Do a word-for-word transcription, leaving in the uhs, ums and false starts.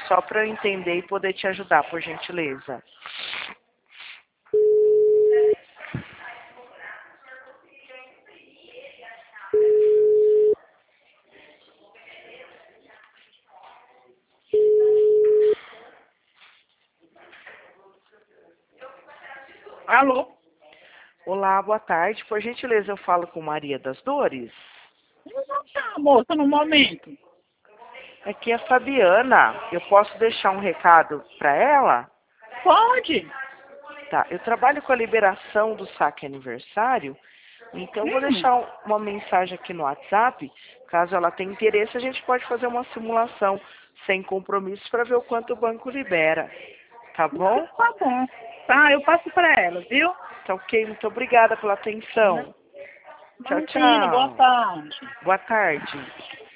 só para eu entender e poder te ajudar, por gentileza. Alô? Olá, boa tarde. Por gentileza, eu falo com Maria das Dores? Não tá, moça, no momento. Aqui é a Fabiana. Eu posso deixar um recado para ela? Pode? Tá, eu trabalho com a liberação do saque aniversário, então eu vou Hum, deixar um- uma mensagem aqui no WhatsApp. Caso ela tenha interesse, a gente pode fazer uma simulação sem compromisso para ver o quanto o banco libera. Tá então bom? tá bom. Tá, eu passo pra ela, viu? Tá ok, muito obrigada pela atenção. Tchau, Imagina, boa tchau. tarde. Boa tarde.